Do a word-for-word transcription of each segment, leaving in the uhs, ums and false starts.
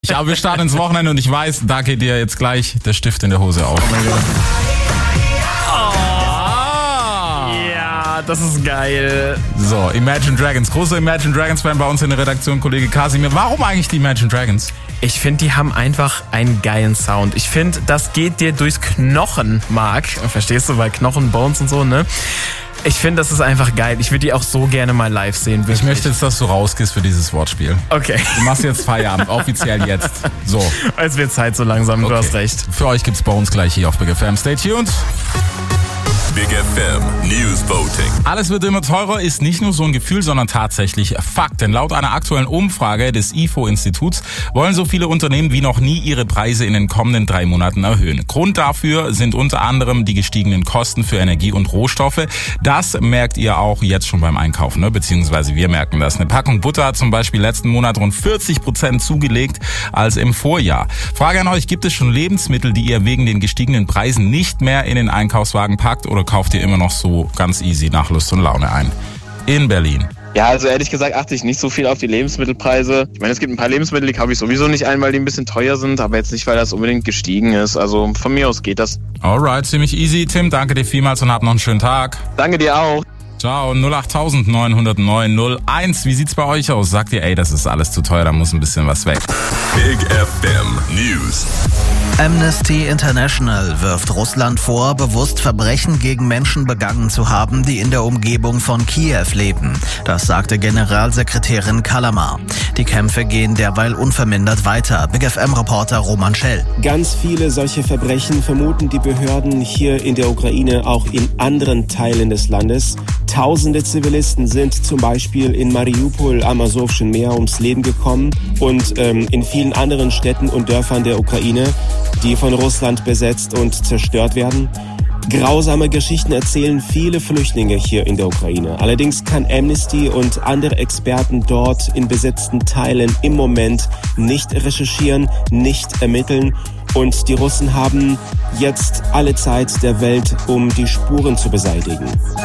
nicht. Aber wir starten ins Wochenende und ich weiß, da geht dir jetzt gleich der Stift in der Hose auf. Oh mein Gott. Das ist geil. So, Imagine Dragons. Großer Imagine Dragons-Fan bei uns in der Redaktion, Kollege Kasimir. Warum eigentlich die Imagine Dragons? Ich finde, die haben einfach einen geilen Sound. Ich finde, das geht dir durchs Knochenmark. Verstehst du? Weil Knochen, Bones und so, ne? Ich finde, das ist einfach geil. Ich würde die auch so gerne mal live sehen. Wirklich. Ich möchte jetzt, dass du rausgehst für dieses Wortspiel. Okay. Du machst jetzt Feierabend, offiziell jetzt. So. Es wird Zeit so langsam, okay. Du hast recht. Für euch gibt's bei uns gleich hier auf Big F M. Stay tuned. Big F M News Voting. Alles wird immer teurer ist nicht nur so ein Gefühl, sondern tatsächlich Fakt. Denn laut einer aktuellen Umfrage des I F O-Instituts wollen so viele Unternehmen wie noch nie ihre Preise in den kommenden drei Monaten erhöhen. Grund dafür sind unter anderem die gestiegenen Kosten für Energie und Rohstoffe. Das merkt ihr auch jetzt schon beim Einkaufen, ne? Beziehungsweise wir merken das. Eine Packung Butter hat zum Beispiel letzten Monat rund vierzig Prozent zugelegt als im Vorjahr. Frage an euch, gibt es schon Lebensmittel, die ihr wegen den gestiegenen Preisen nicht mehr in den Einkaufswagen packt oder kauft ihr immer noch so ganz easy nach Lust und Laune ein? In Berlin. Ja, also ehrlich gesagt achte ich nicht so viel auf die Lebensmittelpreise. Ich meine, es gibt ein paar Lebensmittel, die kaufe ich sowieso nicht ein, weil die ein bisschen teuer sind, aber jetzt nicht, weil das unbedingt gestiegen ist. Also von mir aus geht das. Alright, ziemlich easy. Tim, danke dir vielmals und hab noch einen schönen Tag. Danke dir auch. Ciao, null acht neun null neun null eins. Wie sieht's bei euch aus? Sagt ihr, ey, das ist alles zu teuer, da muss ein bisschen was weg. Big F M News. Amnesty International wirft Russland vor, bewusst Verbrechen gegen Menschen begangen zu haben, die in der Umgebung von Kiew leben. Das sagte Generalsekretärin Kallamar. Die Kämpfe gehen derweil unvermindert weiter. Big F M-Reporter Roman Schell. Ganz viele solche Verbrechen vermuten die Behörden hier in der Ukraine auch in anderen Teilen des Landes. Tausende Zivilisten sind zum Beispiel in Mariupol am Asowschen Meer ums Leben gekommen und ähm, in vielen anderen Städten und Dörfern der Ukraine, die von Russland besetzt und zerstört werden. Grausame Geschichten erzählen viele Flüchtlinge hier in der Ukraine. Allerdings kann Amnesty und andere Experten dort in besetzten Teilen im Moment nicht recherchieren, nicht ermitteln. Und die Russen haben jetzt alle Zeit der Welt, um die Spuren zu beseitigen.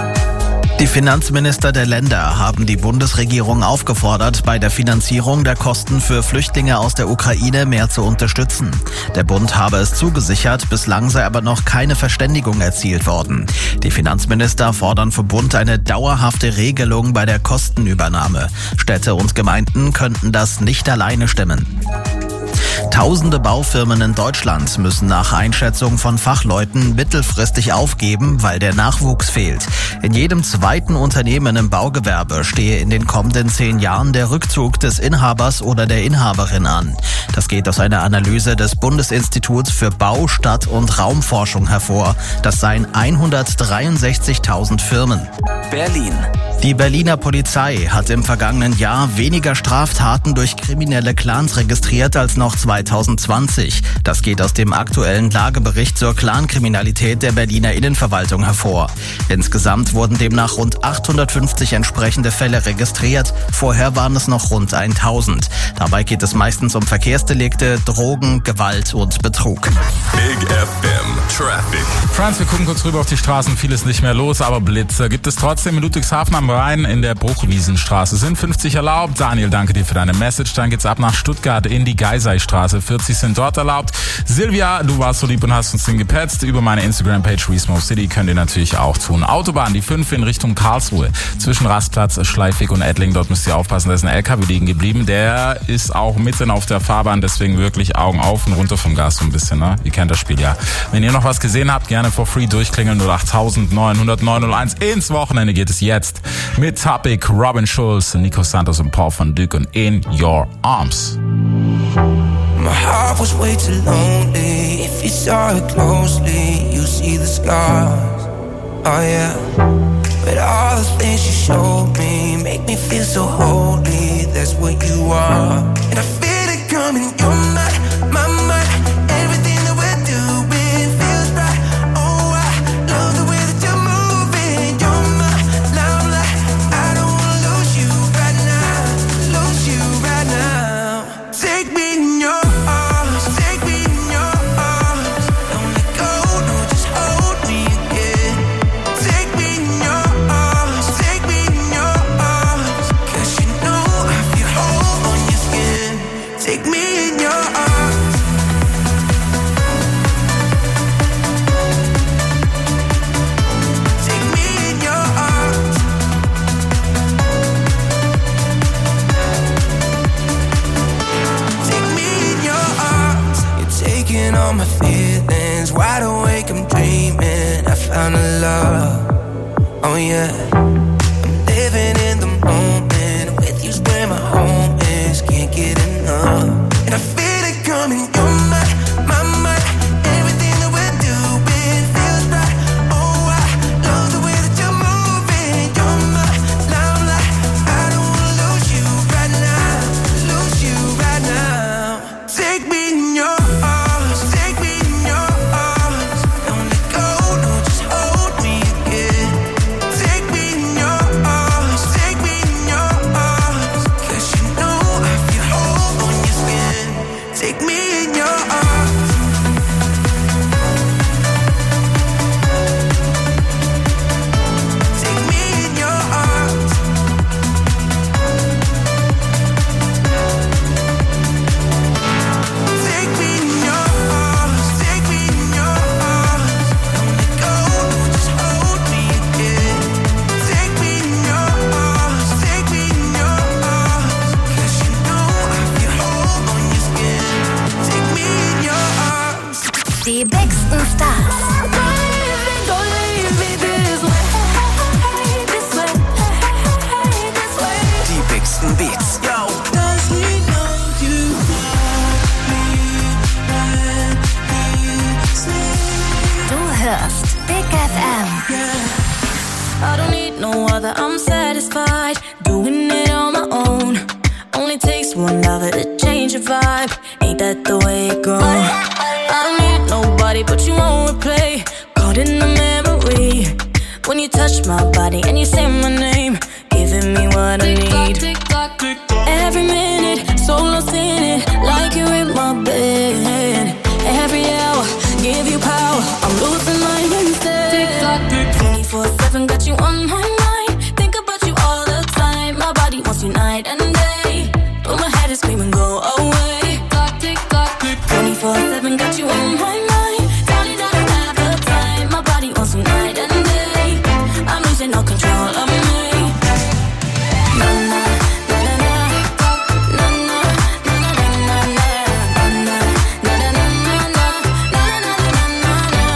Die Finanzminister der Länder haben die Bundesregierung aufgefordert, bei der Finanzierung der Kosten für Flüchtlinge aus der Ukraine mehr zu unterstützen. Der Bund habe es zugesichert, bislang sei aber noch keine Verständigung erzielt worden. Die Finanzminister fordern vom Bund eine dauerhafte Regelung bei der Kostenübernahme. Städte und Gemeinden könnten das nicht alleine stemmen. Tausende Baufirmen in Deutschland müssen nach Einschätzung von Fachleuten mittelfristig aufgeben, weil der Nachwuchs fehlt. In jedem zweiten Unternehmen im Baugewerbe stehe in den kommenden zehn Jahren der Rückzug des Inhabers oder der Inhaberin an. Das geht aus einer Analyse des Bundesinstituts für Bau-, Stadt- und Raumforschung hervor. Das seien hundertdreiundsechzigtausend Firmen. Berlin. Die Berliner Polizei hat im vergangenen Jahr weniger Straftaten durch kriminelle Clans registriert als noch zweitausendzwanzig. Das geht aus dem aktuellen Lagebericht zur Clankriminalität der Berliner Innenverwaltung hervor. Insgesamt wurden demnach rund achthundertfünfzig entsprechende Fälle registriert. Vorher waren es noch rund tausend. Dabei geht es meistens um Verkehrsdelikte, Drogen, Gewalt und Betrug. Big F M Traffic. Franz, wir gucken kurz rüber auf die Straßen. Viel ist nicht mehr los, aber Blitze gibt es trotzdem in Ludwigshafen am Rhein in der Bruchwiesenstraße. Sind fünfzig erlaubt. Daniel, danke dir für deine Message. Dann geht's ab nach Stuttgart in die Geiseistraße. vierzig sind dort erlaubt. Silvia, du warst so lieb und hast uns den gepetzt. Über meine Instagram-Page Resmoke City könnt ihr natürlich auch tun. Autobahn, die fünf in Richtung Karlsruhe. Zwischen Rastplatz, Schleifig und Ettling. Dort müsst ihr aufpassen, da ist ein L K W liegen geblieben. Der ist auch mitten auf der Fahrbahn, deswegen wirklich Augen auf und runter vom Gas so ein bisschen, ne? Ihr kennt das Spiel ja. Wenn ihr noch was gesehen habt, gerne for free durchklingeln. null acht neun null null neun null eins. Ins Wochenende geht es jetzt mit Topic, Robin Schulz, Nico Santos und Paul van Dyk und In Your Arms. My heart was way too lonely. If you saw it closely, you see the scars. Oh yeah. But all the things you showed me make me feel so holy. That's what you are. And I feel it coming. You're my, my, my. Everything that we're doing feels right. Oh, I love the way that you're moving. You're my limelight. I don't wanna lose you right now. Lose you right now. Take me in your Take me in your my feelings. Wide awake, I'm dreaming. I found a love. Oh yeah. I'm living in the moment. With you's where my home is. Can't get enough. And I feel it coming. You're my, my, my. Everything that we're doing feels right. Oh, I love the way that you're moving. You're my limelight. I don't wanna lose you right now. Lose you right now. Take me in your arms. Take me in your arms. Don't let go. No, just hold me again. Take me in your arms. Take me in your arms. 'Cause you know I feel home on your skin. Take me in your arms. Take me in your arms. Take me in your arms. Take me in your arms. Don't let go. No, just hold me again. Take me in your arms. Take me in your arms. 'Cause you know I feel home on your skin. Take me in your arms. Die bigsten Stars. Die bigsten Beats. Yo. Du hörst Big F M. I don't need no other, I'm satisfied doing it on my own. Only takes one lover to change your vibe. Ain't that the way it goes? I don't need nobody but you won't replay. Caught in the memory when you touch my body and you say my name, giving me what I need. Every minute, so lost in it, like you're in my bed. Every hour, give you power, I'm losing my instead. twenty-four seven, got you on my mind. Think about you all the time. My body wants you night and day. But my head is screaming, go away. twenty-four seven, got you on my mind. Darling, I don't have the time. My body wants you night and day. I'm losing all control of me. Na na na na na. Na na na na na na. Na na na na na na. Na na na na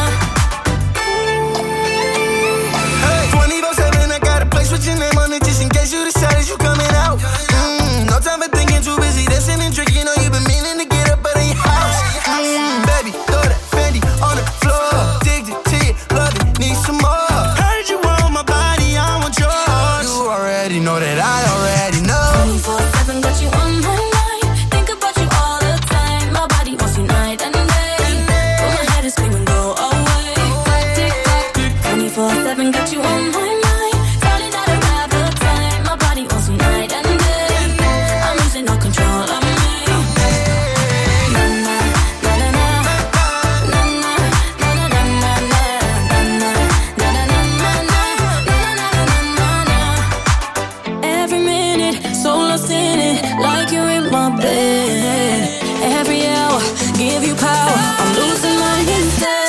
na. twenty-four seven, I got a place with your name on it just in case you decided you coming out. Mm, no time for thinking, too busy dancing and drinking. Know you been meaning to get up out of your house. Mm, baby, throw that Fendi on the floor. Dig it to you, love it, need some more. Heard you want my body, I want yours. You already know that I already know. twenty-four seven, got you on my mind. Think about you all the time. My body wants you night and day. But my head is screaming, go away. twenty-four seven, got you on my mind. Darling, I don't have the time. My body wants you night and day. I'm losing all control of me. Na na na na na. Na na na na na na. Na na na na na na. Na na na na na. Every minute, so lost in it, like you're in my bed. Every hour, give you power, I'm losing my instead.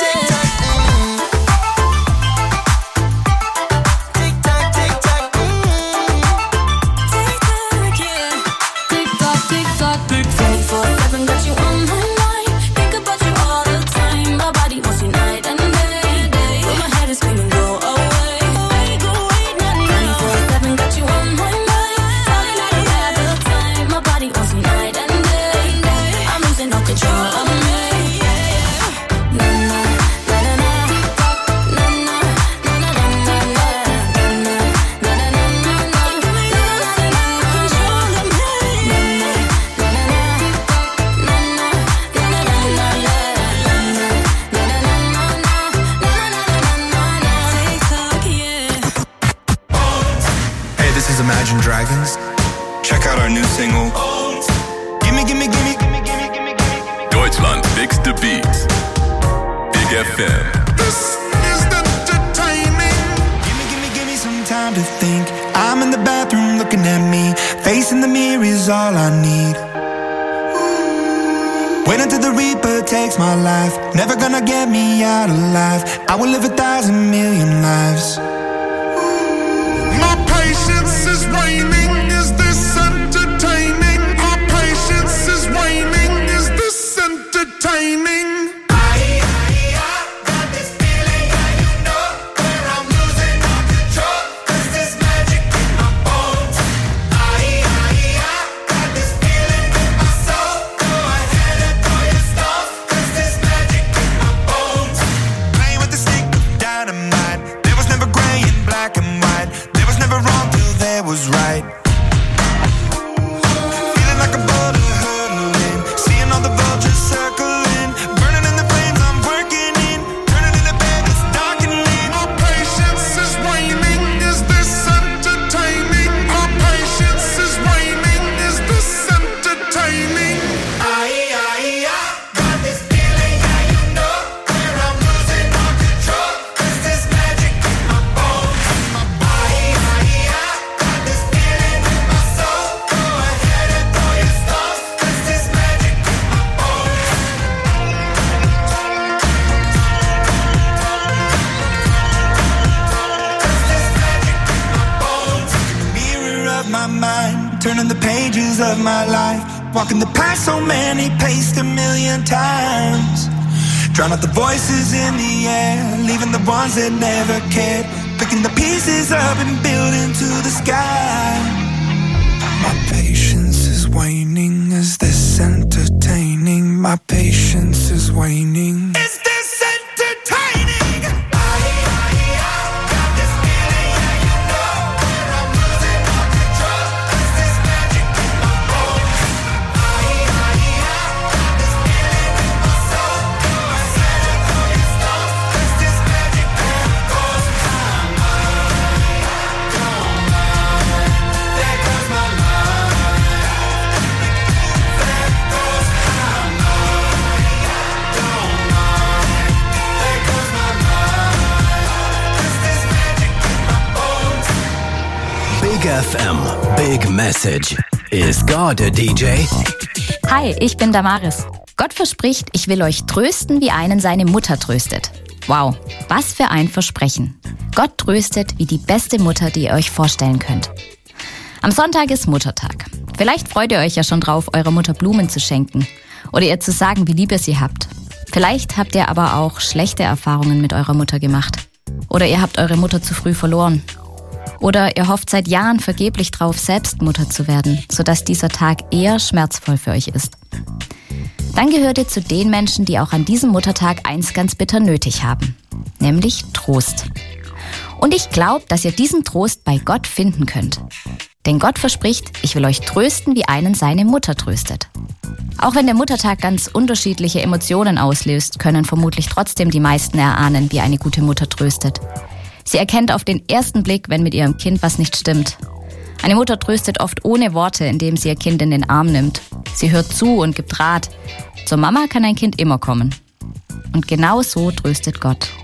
Tick tock, tick tock, mm. Tick tock, yeah. Tick tock, tick tock, tick tock. twenty-four seven, got you on my mind. Think about you all the time. My body wants you night and day. But my head is screaming, go away. twenty-four seven, got you on my mind. Darling, I don't have the time. My body wants you night and day. I'm losing all control of me. Na na na na na. Na na na na na na. Na na na na na na. Control of me. Na na na na na. Na na na na na na. Na na na na na na. Na na na na na na. TikTok, yeah. Hey, this is Imagine Dragons. Check out our new single. Gimme, gimme, gimme, gimme, gimme, gimme, gimme. Deutschland bigste Beats. Big F M. This is the entertainment. Gimme, gimme, gimme some time to think. I'm in the bathroom looking at me. Facing the mirror is all I need. Wait until the Reaper takes my life. Never gonna get me out alive. I will live a thousand million lives. My patience is waning. Is this entertaining? My patience is waning. Is this entertaining? turning the pages of my life, walking the path so many paced a million times. Drown out the voices in the air, leaving the ones that never cared, picking the pieces up and building to the sky. My patience is waning, is this entertaining? My patience is waning. Is this entertaining? Big F M, Big Message. Is God a D J? Hi, ich bin Damaris. Gott verspricht, ich will euch trösten, wie einen seine Mutter tröstet. Wow, was für ein Versprechen. Gott tröstet wie die beste Mutter, die ihr euch vorstellen könnt. Am Sonntag ist Muttertag. Vielleicht freut ihr euch ja schon drauf, eurer Mutter Blumen zu schenken oder ihr zu sagen, wie lieb ihr sie habt. Vielleicht habt ihr aber auch schlechte Erfahrungen mit eurer Mutter gemacht. Oder ihr habt eure Mutter zu früh verloren. Oder ihr hofft seit Jahren vergeblich drauf, selbst Mutter zu werden, sodass dieser Tag eher schmerzvoll für euch ist. Dann gehört ihr zu den Menschen, die auch an diesem Muttertag eins ganz bitter nötig haben, nämlich Trost. Und ich glaube, dass ihr diesen Trost bei Gott finden könnt. Denn Gott verspricht, ich will euch trösten, wie einen seine Mutter tröstet. Auch wenn der Muttertag ganz unterschiedliche Emotionen auslöst, können vermutlich trotzdem die meisten erahnen, wie eine gute Mutter tröstet. Sie erkennt auf den ersten Blick, wenn mit ihrem Kind was nicht stimmt. Eine Mutter tröstet oft ohne Worte, indem sie ihr Kind in den Arm nimmt. Sie hört zu und gibt Rat. Zur Mama kann ein Kind immer kommen. Und genau so tröstet Gott.